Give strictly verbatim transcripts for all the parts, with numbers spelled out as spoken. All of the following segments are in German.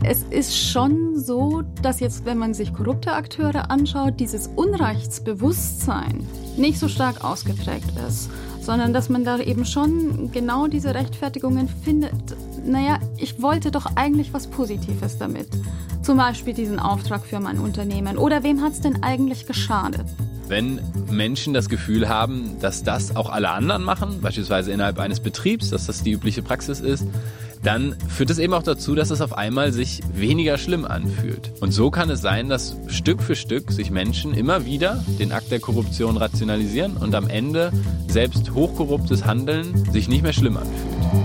es ist schon so, dass jetzt, wenn man sich korrupte Akteure anschaut, dieses Unrechtsbewusstsein nicht so stark ausgeprägt ist, sondern dass man da eben schon genau diese Rechtfertigungen findet. Naja, ich wollte doch eigentlich was Positives damit. Zum Beispiel diesen Auftrag für mein Unternehmen. Oder wem hat es denn eigentlich geschadet? Wenn Menschen das Gefühl haben, dass das auch alle anderen machen, beispielsweise innerhalb eines Betriebs, dass das die übliche Praxis ist, dann führt es eben auch dazu, dass es auf einmal sich weniger schlimm anfühlt. Und so kann es sein, dass Stück für Stück sich Menschen immer wieder den Akt der Korruption rationalisieren und am Ende selbst hochkorruptes Handeln sich nicht mehr schlimm anfühlt.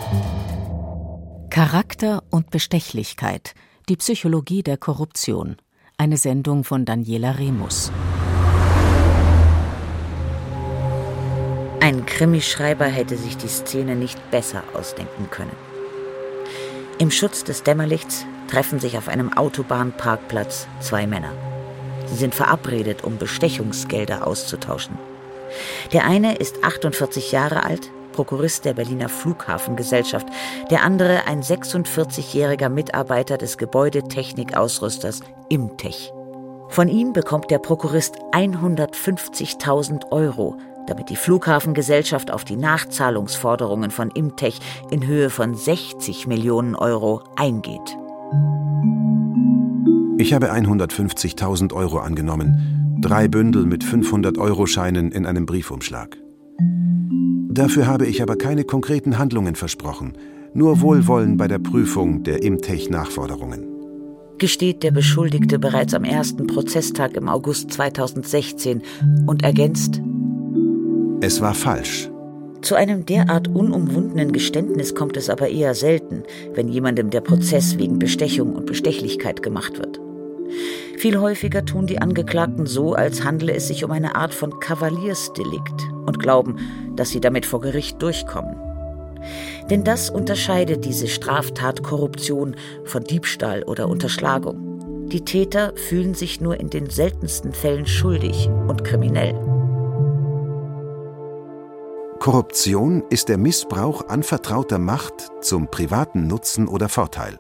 Charakter und Bestechlichkeit. Die Psychologie der Korruption. Eine Sendung von Daniela Remus. Ein Krimischreiber hätte sich die Szene nicht besser ausdenken können. Im Schutz des Dämmerlichts treffen sich auf einem Autobahnparkplatz zwei Männer. Sie sind verabredet, um Bestechungsgelder auszutauschen. Der eine ist achtundvierzig Jahre alt, Prokurist der Berliner Flughafengesellschaft, der andere ein sechsundvierzigjähriger Mitarbeiter des Gebäudetechnikausrüsters Imtech. Von ihm bekommt der Prokurist hundertfünfzigtausend Euro, damit die Flughafengesellschaft auf die Nachzahlungsforderungen von Imtech in Höhe von sechzig Millionen Euro eingeht. Ich habe hundertfünfzigtausend Euro angenommen, drei Bündel mit fünfhundert-Euro-Scheinen in einem Briefumschlag. Dafür habe ich aber keine konkreten Handlungen versprochen, nur Wohlwollen bei der Prüfung der Imtech-Nachforderungen. Gesteht der Beschuldigte bereits am ersten Prozesstag im August zweitausendsechzehn und ergänzt: Es war falsch. Zu einem derart unumwundenen Geständnis kommt es aber eher selten, wenn jemandem der Prozess wegen Bestechung und Bestechlichkeit gemacht wird. Viel häufiger tun die Angeklagten so, als handle es sich um eine Art von Kavaliersdelikt und glauben, dass sie damit vor Gericht durchkommen. Denn das unterscheidet diese Straftat Korruption von Diebstahl oder Unterschlagung. Die Täter fühlen sich nur in den seltensten Fällen schuldig und kriminell. Korruption ist der Missbrauch anvertrauter Macht zum privaten Nutzen oder Vorteil.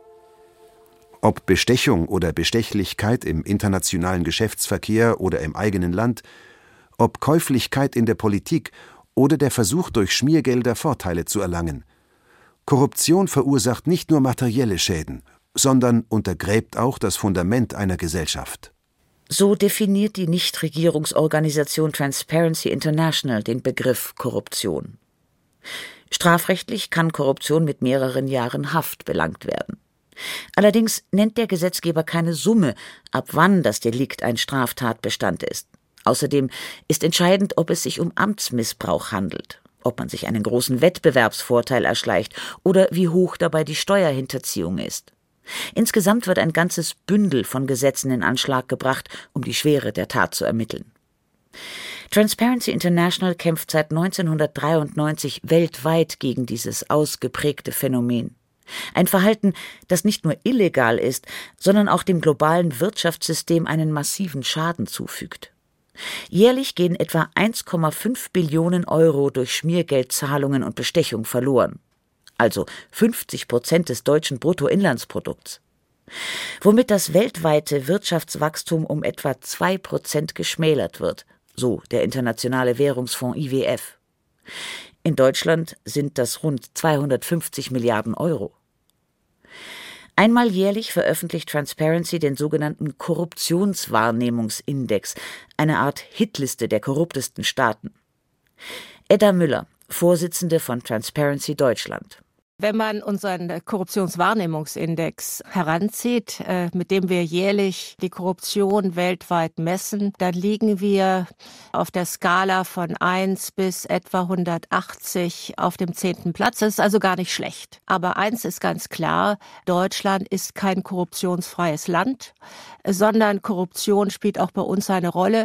Ob Bestechung oder Bestechlichkeit im internationalen Geschäftsverkehr oder im eigenen Land, ob Käuflichkeit in der Politik oder der Versuch, durch Schmiergelder Vorteile zu erlangen. Korruption verursacht nicht nur materielle Schäden, sondern untergräbt auch das Fundament einer Gesellschaft. So definiert die Nichtregierungsorganisation Transparency International den Begriff Korruption. Strafrechtlich kann Korruption mit mehreren Jahren Haft belangt werden. Allerdings nennt der Gesetzgeber keine Summe, ab wann das Delikt ein Straftatbestand ist. Außerdem ist entscheidend, ob es sich um Amtsmissbrauch handelt, ob man sich einen großen Wettbewerbsvorteil erschleicht oder wie hoch dabei die Steuerhinterziehung ist. Insgesamt wird ein ganzes Bündel von Gesetzen in Anschlag gebracht, um die Schwere der Tat zu ermitteln. Transparency International kämpft seit neunzehnhundertdreiundneunzig weltweit gegen dieses ausgeprägte Phänomen. Ein Verhalten, das nicht nur illegal ist, sondern auch dem globalen Wirtschaftssystem einen massiven Schaden zufügt. Jährlich gehen etwa eins Komma fünf Billionen Euro durch Schmiergeldzahlungen und Bestechung verloren. Also fünfzig Prozent des deutschen Bruttoinlandsprodukts. Womit das weltweite Wirtschaftswachstum um etwa zwei Prozent geschmälert wird, so der Internationale Währungsfonds I W F. In Deutschland sind das rund zweihundertfünfzig Milliarden Euro. Einmal jährlich veröffentlicht Transparency den sogenannten Korruptionswahrnehmungsindex, eine Art Hitliste der korruptesten Staaten. Edda Müller, Vorsitzende von Transparency Deutschland. Wenn man unseren Korruptionswahrnehmungsindex heranzieht, äh, mit dem wir jährlich die Korruption weltweit messen, dann liegen wir auf der Skala von eins bis etwa hundertachtzig auf dem zehnten Platz. Das ist also gar nicht schlecht. Aber eins ist ganz klar, Deutschland ist kein korruptionsfreies Land, sondern Korruption spielt auch bei uns eine Rolle.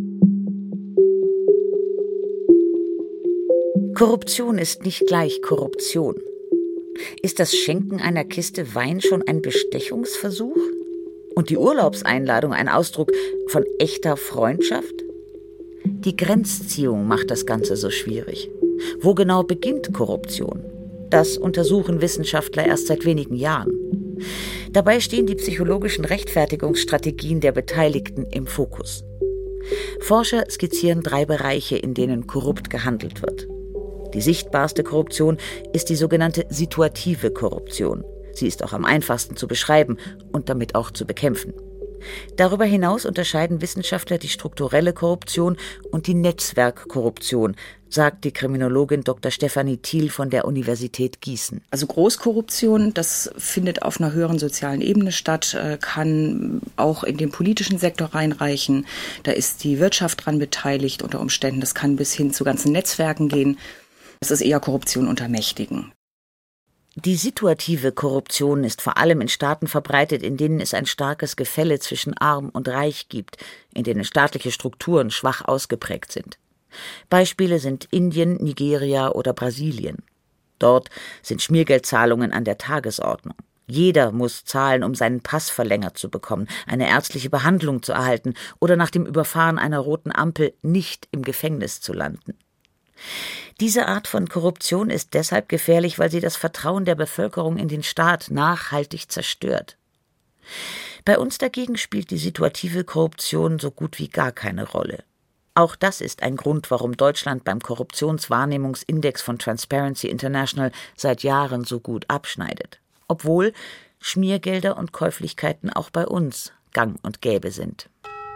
Korruption ist nicht gleich Korruption. Ist das Schenken einer Kiste Wein schon ein Bestechungsversuch? Und die Urlaubseinladung ein Ausdruck von echter Freundschaft? Die Grenzziehung macht das Ganze so schwierig. Wo genau beginnt Korruption? Das untersuchen Wissenschaftler erst seit wenigen Jahren. Dabei stehen die psychologischen Rechtfertigungsstrategien der Beteiligten im Fokus. Forscher skizzieren drei Bereiche, in denen korrupt gehandelt wird. Die sichtbarste Korruption ist die sogenannte situative Korruption. Sie ist auch am einfachsten zu beschreiben und damit auch zu bekämpfen. Darüber hinaus unterscheiden Wissenschaftler die strukturelle Korruption und die Netzwerkkorruption, sagt die Kriminologin Doktor Stefanie Thiel von der Universität Gießen. Also Großkorruption, das findet auf einer höheren sozialen Ebene statt, kann auch in den politischen Sektor reinreichen. Da ist die Wirtschaft dran beteiligt unter Umständen. Das kann bis hin zu ganzen Netzwerken gehen. Das ist eher Korruption unter Mächtigen. Die situative Korruption ist vor allem in Staaten verbreitet, in denen es ein starkes Gefälle zwischen Arm und Reich gibt, in denen staatliche Strukturen schwach ausgeprägt sind. Beispiele sind Indien, Nigeria oder Brasilien. Dort sind Schmiergeldzahlungen an der Tagesordnung. Jeder muss zahlen, um seinen Pass verlängert zu bekommen, eine ärztliche Behandlung zu erhalten oder nach dem Überfahren einer roten Ampel nicht im Gefängnis zu landen. Diese Art von Korruption ist deshalb gefährlich, weil sie das Vertrauen der Bevölkerung in den Staat nachhaltig zerstört. Bei uns dagegen spielt die situative Korruption so gut wie gar keine Rolle. Auch das ist ein Grund, warum Deutschland beim Korruptionswahrnehmungsindex von Transparency International seit Jahren so gut abschneidet. Obwohl Schmiergelder und Käuflichkeiten auch bei uns gang und gäbe sind.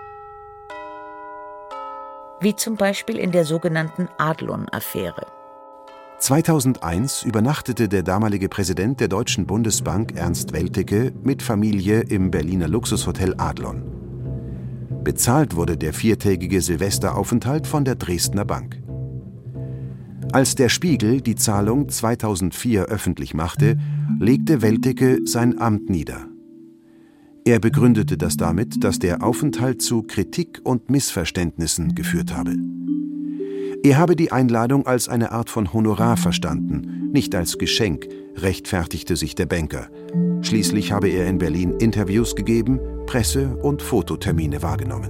Wie zum Beispiel in der sogenannten Adlon-Affäre. zweitausendeins übernachtete der damalige Präsident der Deutschen Bundesbank Ernst Weltecke mit Familie im Berliner Luxushotel Adlon. Bezahlt wurde der viertägige Silvesteraufenthalt von der Dresdner Bank. Als der Spiegel die Zahlung zweitausendvier öffentlich machte, legte Weltecke sein Amt nieder. Er begründete das damit, dass der Aufenthalt zu Kritik und Missverständnissen geführt habe. Er habe die Einladung als eine Art von Honorar verstanden, nicht als Geschenk, rechtfertigte sich der Banker. Schließlich habe er in Berlin Interviews gegeben, Presse- und Fototermine wahrgenommen.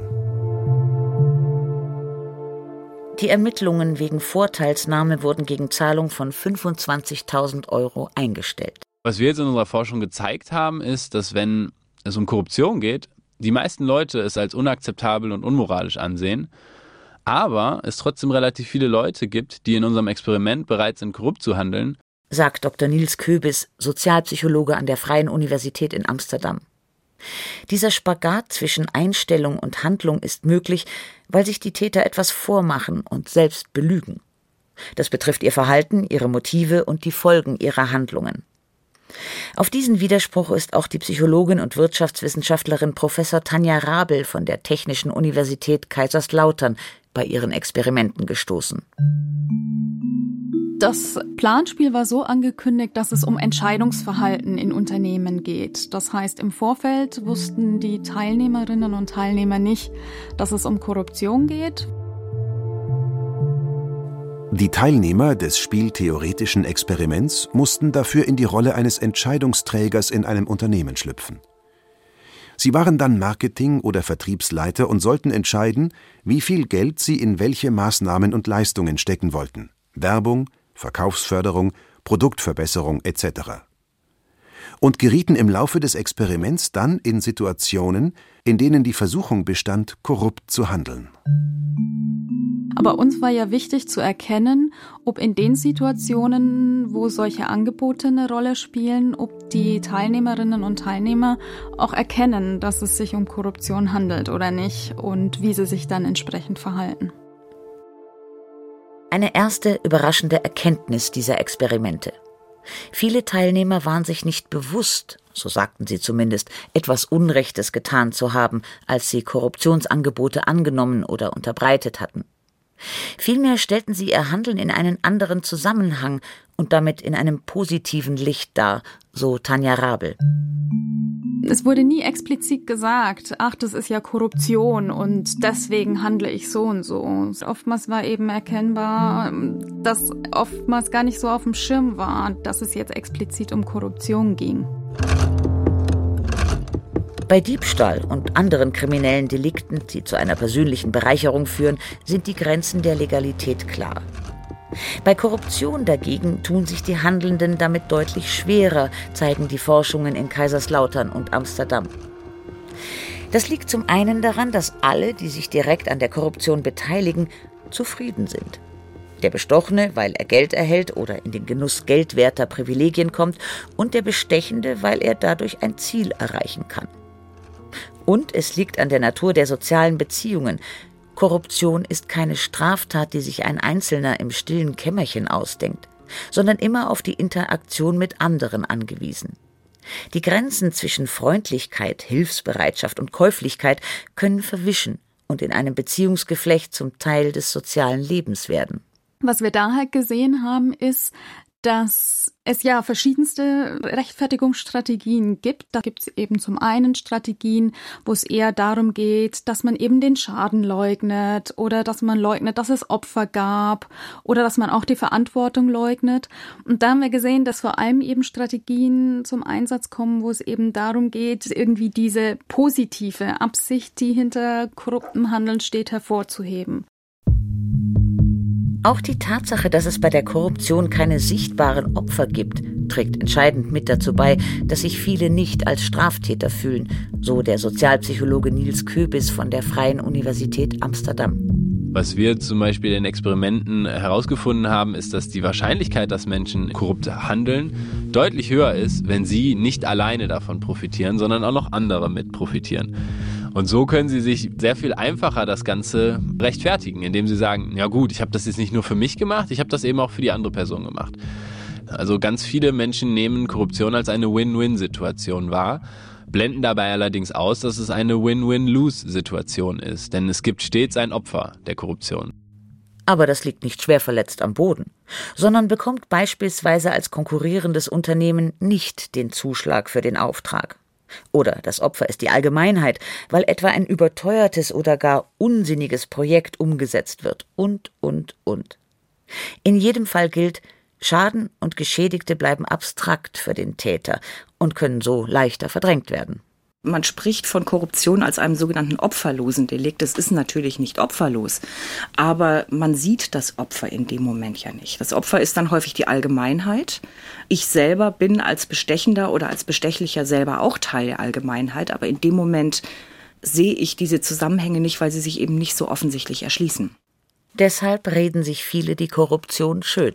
Die Ermittlungen wegen Vorteilsnahme wurden gegen Zahlung von fünfundzwanzigtausend Euro eingestellt. Was wir jetzt in unserer Forschung gezeigt haben, ist, dass wenn es um Korruption geht, die meisten Leute es als unakzeptabel und unmoralisch ansehen, aber es trotzdem relativ viele Leute gibt, die in unserem Experiment bereit sind, korrupt zu handeln, sagt Doktor Nils Köbis, Sozialpsychologe an der Freien Universität in Amsterdam. Dieser Spagat zwischen Einstellung und Handlung ist möglich, weil sich die Täter etwas vormachen und selbst belügen. Das betrifft ihr Verhalten, ihre Motive und die Folgen ihrer Handlungen. Auf diesen Widerspruch ist auch die Psychologin und Wirtschaftswissenschaftlerin Professor Tanja Rabel von der Technischen Universität Kaiserslautern bei ihren Experimenten gestoßen. Das Planspiel war so angekündigt, dass es um Entscheidungsverhalten in Unternehmen geht. Das heißt, im Vorfeld wussten die Teilnehmerinnen und Teilnehmer nicht, dass es um Korruption geht. Die Teilnehmer des spieltheoretischen Experiments mussten dafür in die Rolle eines Entscheidungsträgers in einem Unternehmen schlüpfen. Sie waren dann Marketing- oder Vertriebsleiter und sollten entscheiden, wie viel Geld sie in welche Maßnahmen und Leistungen stecken wollten: Werbung, Verkaufsförderung, Produktverbesserung et cetera. Und gerieten im Laufe des Experiments dann in Situationen, in denen die Versuchung bestand, korrupt zu handeln. Aber uns war ja wichtig zu erkennen, ob in den Situationen, wo solche Angebote eine Rolle spielen, ob die Teilnehmerinnen und Teilnehmer auch erkennen, dass es sich um Korruption handelt oder nicht und wie sie sich dann entsprechend verhalten. Eine erste überraschende Erkenntnis dieser Experimente. Viele Teilnehmer waren sich nicht bewusst, so sagten sie zumindest, etwas Unrechtes getan zu haben, als sie Korruptionsangebote angenommen oder unterbreitet hatten. Vielmehr stellten sie ihr Handeln in einen anderen Zusammenhang und damit in einem positiven Licht dar, so Tanja Rabel. Es wurde nie explizit gesagt, ach, das ist ja Korruption und deswegen handle ich so und so. Oftmals war eben erkennbar, dass oftmals gar nicht so auf dem Schirm war, dass es jetzt explizit um Korruption ging. Bei Diebstahl und anderen kriminellen Delikten, die zu einer persönlichen Bereicherung führen, sind die Grenzen der Legalität klar. Bei Korruption dagegen tun sich die Handelnden damit deutlich schwerer, zeigen die Forschungen in Kaiserslautern und Amsterdam. Das liegt zum einen daran, dass alle, die sich direkt an der Korruption beteiligen, zufrieden sind. Der Bestochene, weil er Geld erhält oder in den Genuss geldwerter Privilegien kommt, und der Bestechende, weil er dadurch ein Ziel erreichen kann. Und es liegt an der Natur der sozialen Beziehungen. Korruption ist keine Straftat, die sich ein Einzelner im stillen Kämmerchen ausdenkt, sondern immer auf die Interaktion mit anderen angewiesen. Die Grenzen zwischen Freundlichkeit, Hilfsbereitschaft und Käuflichkeit können verwischen und in einem Beziehungsgeflecht zum Teil des sozialen Lebens werden. Was wir da halt gesehen haben, ist, dass es ja verschiedenste Rechtfertigungsstrategien gibt. Da gibt es eben zum einen Strategien, wo es eher darum geht, dass man eben den Schaden leugnet oder dass man leugnet, dass es Opfer gab oder dass man auch die Verantwortung leugnet. Und da haben wir gesehen, dass vor allem eben Strategien zum Einsatz kommen, wo es eben darum geht, irgendwie diese positive Absicht, die hinter korruptem Handeln steht, hervorzuheben. Auch die Tatsache, dass es bei der Korruption keine sichtbaren Opfer gibt, trägt entscheidend mit dazu bei, dass sich viele nicht als Straftäter fühlen, so der Sozialpsychologe Nils Köbis von der Freien Universität Amsterdam. Was wir zum Beispiel in Experimenten herausgefunden haben, ist, dass die Wahrscheinlichkeit, dass Menschen korrupt handeln, deutlich höher ist, wenn sie nicht alleine davon profitieren, sondern auch noch andere mit profitieren. Und so können sie sich sehr viel einfacher das Ganze rechtfertigen, indem sie sagen, ja gut, ich habe das jetzt nicht nur für mich gemacht, ich habe das eben auch für die andere Person gemacht. Also ganz viele Menschen nehmen Korruption als eine Win-Win-Situation wahr, blenden dabei allerdings aus, dass es eine Win-Win-Lose-Situation ist, denn es gibt stets ein Opfer der Korruption. Aber das liegt nicht schwer verletzt am Boden, sondern bekommt beispielsweise als konkurrierendes Unternehmen nicht den Zuschlag für den Auftrag. Oder das Opfer ist die Allgemeinheit, weil etwa ein überteuertes oder gar unsinniges Projekt umgesetzt wird und, und, und. In jedem Fall gilt, Schaden und Geschädigte bleiben abstrakt für den Täter und können so leichter verdrängt werden. Man spricht von Korruption als einem sogenannten opferlosen Delikt. Es ist natürlich nicht opferlos, aber man sieht das Opfer in dem Moment ja nicht. Das Opfer ist dann häufig die Allgemeinheit. Ich selber bin als Bestechender oder als Bestechlicher selber auch Teil der Allgemeinheit, aber in dem Moment sehe ich diese Zusammenhänge nicht, weil sie sich eben nicht so offensichtlich erschließen. Deshalb reden sich viele die Korruption schön.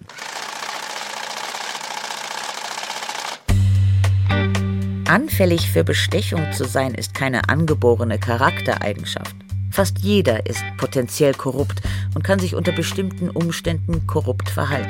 Anfällig für Bestechung zu sein, ist keine angeborene Charaktereigenschaft. Fast jeder ist potenziell korrupt und kann sich unter bestimmten Umständen korrupt verhalten.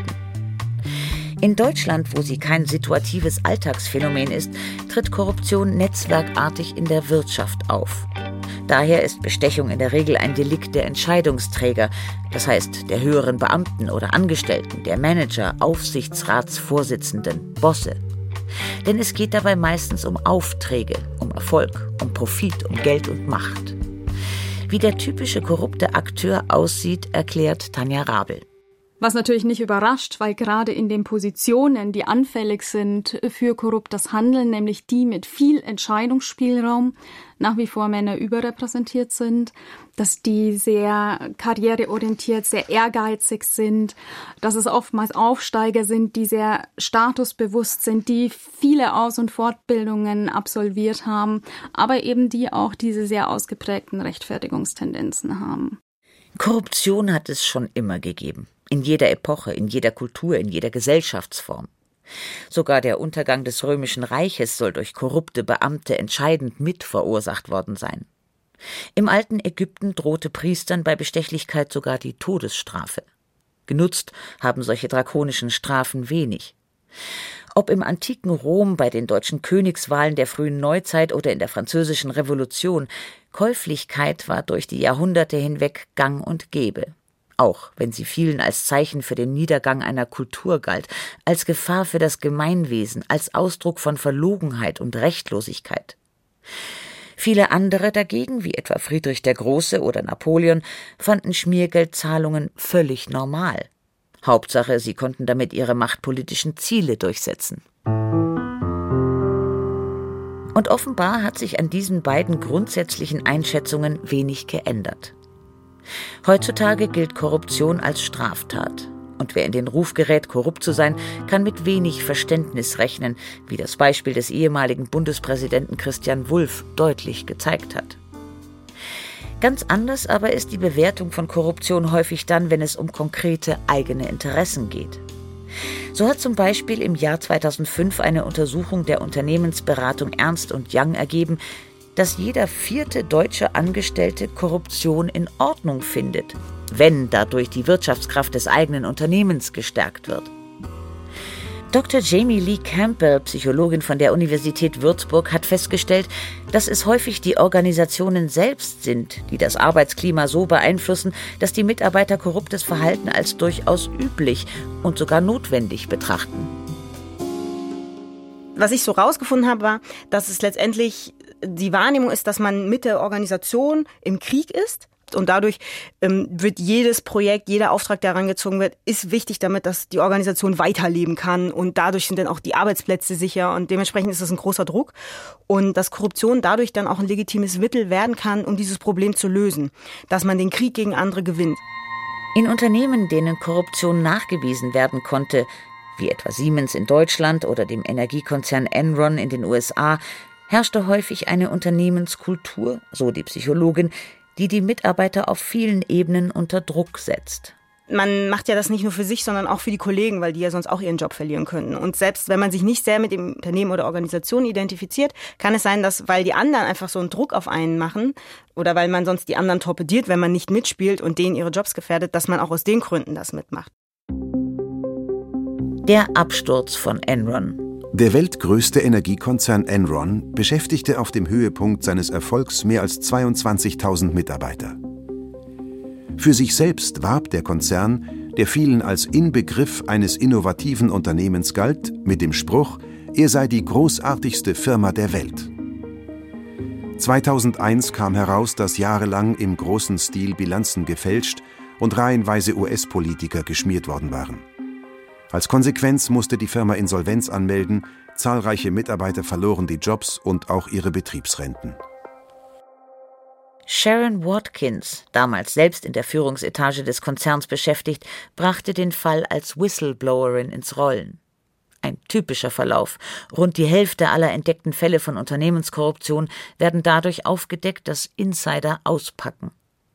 In Deutschland, wo sie kein situatives Alltagsphänomen ist, tritt Korruption netzwerkartig in der Wirtschaft auf. Daher ist Bestechung in der Regel ein Delikt der Entscheidungsträger, das heißt der höheren Beamten oder Angestellten, der Manager, Aufsichtsratsvorsitzenden, Bosse. Denn es geht dabei meistens um Aufträge, um Erfolg, um Profit, um Geld und Macht. Wie der typische korrupte Akteur aussieht, erklärt Tanja Rabel. Was natürlich nicht überrascht, weil gerade in den Positionen, die anfällig sind für korruptes Handeln, nämlich die mit viel Entscheidungsspielraum, nach wie vor Männer überrepräsentiert sind, dass die sehr karriereorientiert, sehr ehrgeizig sind, dass es oftmals Aufsteiger sind, die sehr statusbewusst sind, die viele Aus- und Fortbildungen absolviert haben, aber eben die auch diese sehr ausgeprägten Rechtfertigungstendenzen haben. Korruption hat es schon immer gegeben. In jeder Epoche, in jeder Kultur, in jeder Gesellschaftsform. Sogar der Untergang des Römischen Reiches soll durch korrupte Beamte entscheidend mit verursacht worden sein. Im alten Ägypten drohte Priestern bei Bestechlichkeit sogar die Todesstrafe. Genutzt haben solche drakonischen Strafen wenig. Ob im antiken Rom, bei den deutschen Königswahlen der frühen Neuzeit oder in der Französischen Revolution, Käuflichkeit war durch die Jahrhunderte hinweg gang und gäbe. Auch wenn sie vielen als Zeichen für den Niedergang einer Kultur galt, als Gefahr für das Gemeinwesen, als Ausdruck von Verlogenheit und Rechtlosigkeit. Viele andere dagegen, wie etwa Friedrich der Große oder Napoleon, fanden Schmiergeldzahlungen völlig normal. Hauptsache, sie konnten damit ihre machtpolitischen Ziele durchsetzen. Und offenbar hat sich an diesen beiden grundsätzlichen Einschätzungen wenig geändert. Heutzutage gilt Korruption als Straftat. Und wer in den Ruf gerät, korrupt zu sein, kann mit wenig Verständnis rechnen, wie das Beispiel des ehemaligen Bundespräsidenten Christian Wulff deutlich gezeigt hat. Ganz anders aber ist die Bewertung von Korruption häufig dann, wenn es um konkrete eigene Interessen geht. So hat zum Beispiel im Jahr zweitausendfünf eine Untersuchung der Unternehmensberatung Ernst und Young ergeben, dass jeder vierte deutsche Angestellte Korruption in Ordnung findet, wenn dadurch die Wirtschaftskraft des eigenen Unternehmens gestärkt wird. Doktor Jamie Lee Campbell, Psychologin von der Universität Würzburg, hat festgestellt, dass es häufig die Organisationen selbst sind, die das Arbeitsklima so beeinflussen, dass die Mitarbeiter korruptes Verhalten als durchaus üblich und sogar notwendig betrachten. Was ich so rausgefunden habe, war, dass es letztendlich die Wahrnehmung ist, dass man mit der Organisation im Krieg ist. Und dadurch ähm, wird jedes Projekt, jeder Auftrag, der herangezogen wird, ist wichtig, damit dass die Organisation weiterleben kann. Und dadurch sind dann auch die Arbeitsplätze sicher. Und dementsprechend ist das ein großer Druck. Und dass Korruption dadurch dann auch ein legitimes Mittel werden kann, um dieses Problem zu lösen. Dass man den Krieg gegen andere gewinnt. In Unternehmen, denen Korruption nachgewiesen werden konnte, wie etwa Siemens in Deutschland oder dem Energiekonzern Enron in den U S A, herrschte häufig eine Unternehmenskultur, so die Psychologin, die die Mitarbeiter auf vielen Ebenen unter Druck setzt. Man macht ja das nicht nur für sich, sondern auch für die Kollegen, weil die ja sonst auch ihren Job verlieren könnten. Und selbst wenn man sich nicht sehr mit dem Unternehmen oder Organisation identifiziert, kann es sein, dass, weil die anderen einfach so einen Druck auf einen machen oder weil man sonst die anderen torpediert, wenn man nicht mitspielt und denen ihre Jobs gefährdet, dass man auch aus den Gründen das mitmacht. Der Absturz von Enron. Der weltgrößte Energiekonzern Enron beschäftigte auf dem Höhepunkt seines Erfolgs mehr als zweiundzwanzigtausend Mitarbeiter. Für sich selbst warb der Konzern, der vielen als Inbegriff eines innovativen Unternehmens galt, mit dem Spruch, er sei die großartigste Firma der Welt. zweitausendeins kam heraus, dass jahrelang im großen Stil Bilanzen gefälscht und reihenweise U S-Politiker geschmiert worden waren. Als Konsequenz musste die Firma Insolvenz anmelden, zahlreiche Mitarbeiter verloren die Jobs und auch ihre Betriebsrenten. Sharon Watkins, damals selbst in der Führungsetage des Konzerns beschäftigt, brachte den Fall als Whistleblowerin ins Rollen. Ein typischer Verlauf. Rund die Hälfte aller entdeckten Fälle von Unternehmenskorruption werden dadurch aufgedeckt, dass Insider auspacken.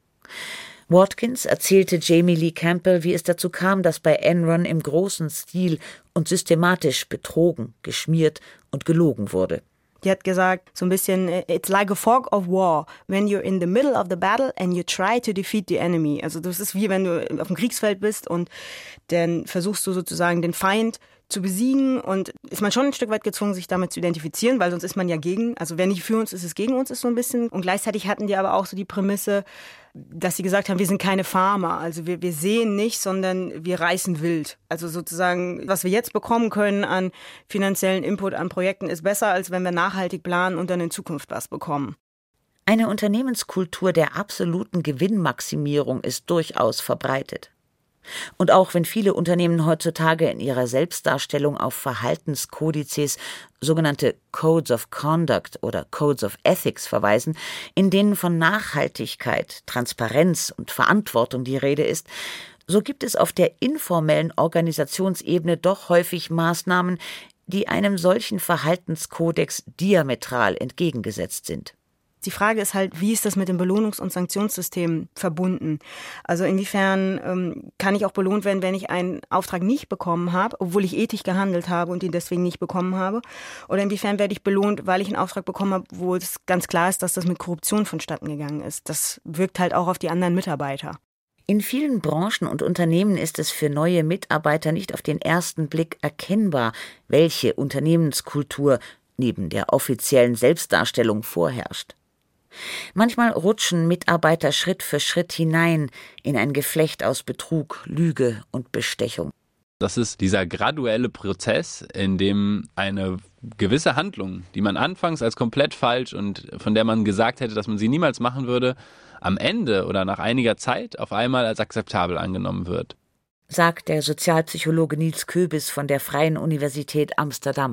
Watkins erzählte Jamie Lee Campbell, wie es dazu kam, dass bei Enron im großen Stil und systematisch betrogen, geschmiert und gelogen wurde. Die hat gesagt, so ein bisschen, it's like a fog of war, when you're in the middle of the battle and you try to defeat the enemy. Also das ist wie wenn du auf dem Kriegsfeld bist und dann versuchst du sozusagen den Feind zu besiegen und ist man schon ein Stück weit gezwungen, sich damit zu identifizieren, weil sonst ist man ja gegen, also wer nicht für uns ist, ist gegen uns, ist so ein bisschen. Und gleichzeitig hatten die aber auch so die Prämisse, dass sie gesagt haben, wir sind keine Farmer, also wir, wir sehen nicht, sondern wir reißen wild. Also sozusagen, was wir jetzt bekommen können an finanziellen Input an Projekten, ist besser, als wenn wir nachhaltig planen und dann in Zukunft was bekommen. Eine Unternehmenskultur der absoluten Gewinnmaximierung ist durchaus verbreitet. Und auch wenn viele Unternehmen heutzutage in ihrer Selbstdarstellung auf Verhaltenskodizes, sogenannte Codes of Conduct oder Codes of Ethics verweisen, in denen von Nachhaltigkeit, Transparenz und Verantwortung die Rede ist, so gibt es auf der informellen Organisationsebene doch häufig Maßnahmen, die einem solchen Verhaltenskodex diametral entgegengesetzt sind. Die Frage ist halt, wie ist das mit dem Belohnungs- und Sanktionssystem verbunden? Also inwiefern ähm, kann ich auch belohnt werden, wenn ich einen Auftrag nicht bekommen habe, obwohl ich ethisch gehandelt habe und ihn deswegen nicht bekommen habe? Oder inwiefern werde ich belohnt, weil ich einen Auftrag bekommen habe, wo es ganz klar ist, dass das mit Korruption vonstatten gegangen ist? Das wirkt halt auch auf die anderen Mitarbeiter. In vielen Branchen und Unternehmen ist es für neue Mitarbeiter nicht auf den ersten Blick erkennbar, welche Unternehmenskultur neben der offiziellen Selbstdarstellung vorherrscht. Manchmal rutschen Mitarbeiter Schritt für Schritt hinein in ein Geflecht aus Betrug, Lüge und Bestechung. Das ist dieser graduelle Prozess, in dem eine gewisse Handlung, die man anfangs als komplett falsch und von der man gesagt hätte, dass man sie niemals machen würde, am Ende oder nach einiger Zeit auf einmal als akzeptabel angenommen wird. Sagt der Sozialpsychologe Nils Köbis von der Freien Universität Amsterdam.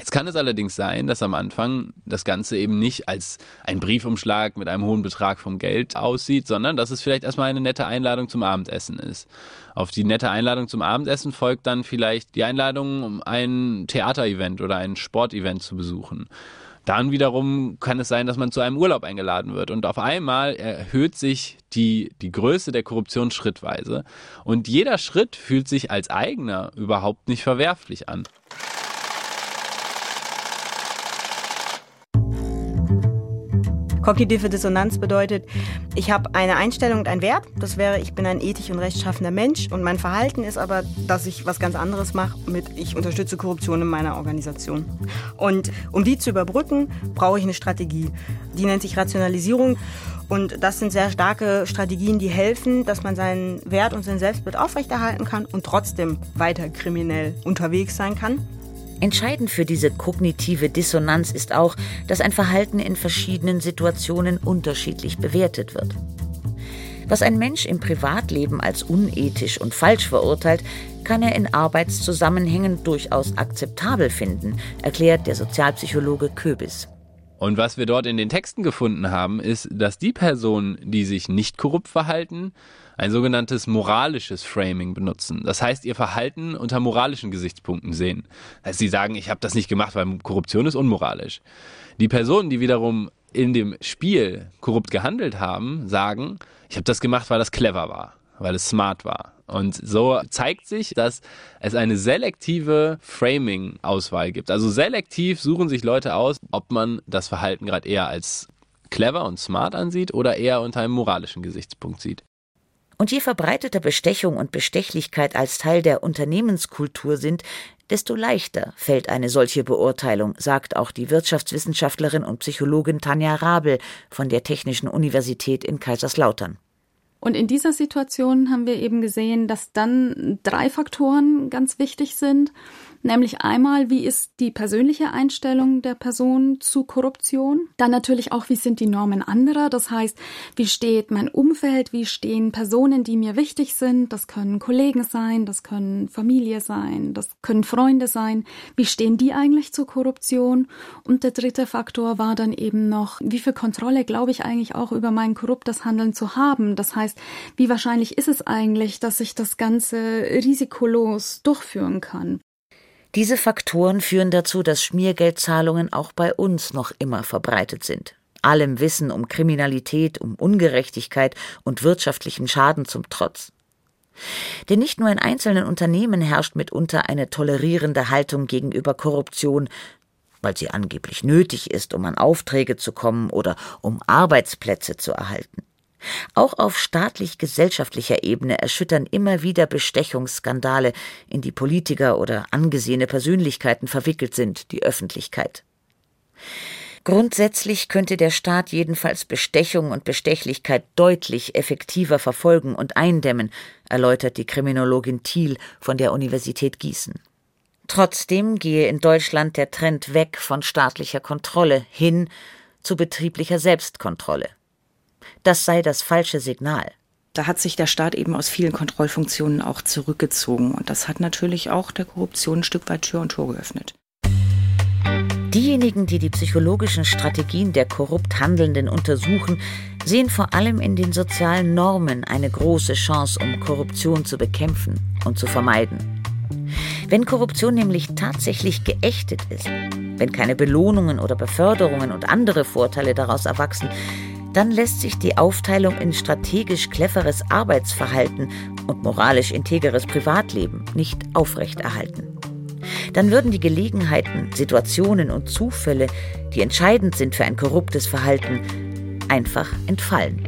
Jetzt kann es allerdings sein, dass am Anfang das Ganze eben nicht als ein Briefumschlag mit einem hohen Betrag vom Geld aussieht, sondern dass es vielleicht erstmal eine nette Einladung zum Abendessen ist. Auf die nette Einladung zum Abendessen folgt dann vielleicht die Einladung, um ein Theaterevent oder ein Sportevent zu besuchen. Dann wiederum kann es sein, dass man zu einem Urlaub eingeladen wird. Und auf einmal erhöht sich die, die Größe der Korruption schrittweise. Und jeder Schritt fühlt sich als eigener überhaupt nicht verwerflich an. Kognitive Dissonanz bedeutet, ich habe eine Einstellung und ein Wert, das wäre, ich bin ein ethisch und rechtschaffender Mensch und mein Verhalten ist aber, dass ich was ganz anderes mache mit, ich unterstütze Korruption in meiner Organisation. Und um die zu überbrücken, brauche ich eine Strategie. Die nennt sich Rationalisierung und das sind sehr starke Strategien, die helfen, dass man seinen Wert und sein Selbstbild aufrechterhalten kann und trotzdem weiter kriminell unterwegs sein kann. Entscheidend für diese kognitive Dissonanz ist auch, dass ein Verhalten in verschiedenen Situationen unterschiedlich bewertet wird. Was ein Mensch im Privatleben als unethisch und falsch verurteilt, kann er in Arbeitszusammenhängen durchaus akzeptabel finden, erklärt der Sozialpsychologe Köbis. Und was wir dort in den Texten gefunden haben, ist, dass die Personen, die sich nicht korrupt verhalten, ein sogenanntes moralisches Framing benutzen. Das heißt, ihr Verhalten unter moralischen Gesichtspunkten sehen. Also sie sagen, ich habe das nicht gemacht, weil Korruption ist unmoralisch. Die Personen, die wiederum in dem Spiel korrupt gehandelt haben, sagen, ich habe das gemacht, weil das clever war, weil es smart war. Und so zeigt sich, dass es eine selektive Framing-Auswahl gibt. Also selektiv suchen sich Leute aus, ob man das Verhalten gerade eher als clever und smart ansieht oder eher unter einem moralischen Gesichtspunkt sieht. Und je verbreiteter Bestechung und Bestechlichkeit als Teil der Unternehmenskultur sind, desto leichter fällt eine solche Beurteilung, sagt auch die Wirtschaftswissenschaftlerin und Psychologin Tanja Rabel von der Technischen Universität in Kaiserslautern. Und in dieser Situation haben wir eben gesehen, dass dann drei Faktoren ganz wichtig sind. Nämlich einmal, wie ist die persönliche Einstellung der Person zu Korruption? Dann natürlich auch, wie sind die Normen anderer? Das heißt, wie steht mein Umfeld? Wie stehen Personen, die mir wichtig sind? Das können Kollegen sein, das können Familie sein, das können Freunde sein. Wie stehen die eigentlich zur Korruption? Und der dritte Faktor war dann eben noch, wie viel Kontrolle glaube ich eigentlich auch über mein korruptes Handeln zu haben? Das heißt, wie wahrscheinlich ist es eigentlich, dass ich das Ganze risikolos durchführen kann? Diese Faktoren führen dazu, dass Schmiergeldzahlungen auch bei uns noch immer verbreitet sind. Allem Wissen um Kriminalität, um Ungerechtigkeit und wirtschaftlichen Schaden zum Trotz. Denn nicht nur in einzelnen Unternehmen herrscht mitunter eine tolerierende Haltung gegenüber Korruption, weil sie angeblich nötig ist, um an Aufträge zu kommen oder um Arbeitsplätze zu erhalten. Auch auf staatlich-gesellschaftlicher Ebene erschüttern immer wieder Bestechungsskandale, in die Politiker oder angesehene Persönlichkeiten verwickelt sind, die Öffentlichkeit. Grundsätzlich könnte der Staat jedenfalls Bestechung und Bestechlichkeit deutlich effektiver verfolgen und eindämmen, erläutert die Kriminologin Thiel von der Universität Gießen. Trotzdem gehe in Deutschland der Trend weg von staatlicher Kontrolle hin zu betrieblicher Selbstkontrolle. Das sei das falsche Signal. Da hat sich der Staat eben aus vielen Kontrollfunktionen auch zurückgezogen. Und das hat natürlich auch der Korruption ein Stück weit Tür und Tor geöffnet. Diejenigen, die die psychologischen Strategien der korrupt Handelnden untersuchen, sehen vor allem in den sozialen Normen eine große Chance, um Korruption zu bekämpfen und zu vermeiden. Wenn Korruption nämlich tatsächlich geächtet ist, wenn keine Belohnungen oder Beförderungen und andere Vorteile daraus erwachsen, dann lässt sich die Aufteilung in strategisch cleveres Arbeitsverhalten und moralisch integeres Privatleben nicht aufrechterhalten. Dann würden die Gelegenheiten, Situationen und Zufälle, die entscheidend sind für ein korruptes Verhalten, einfach entfallen.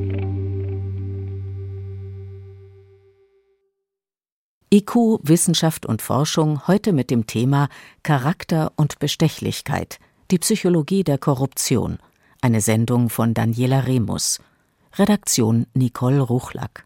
I Q, Wissenschaft und Forschung heute mit dem Thema Charakter und Bestechlichkeit, die Psychologie der Korruption. Eine Sendung von Daniela Remus. Redaktion Nicole Ruchlack.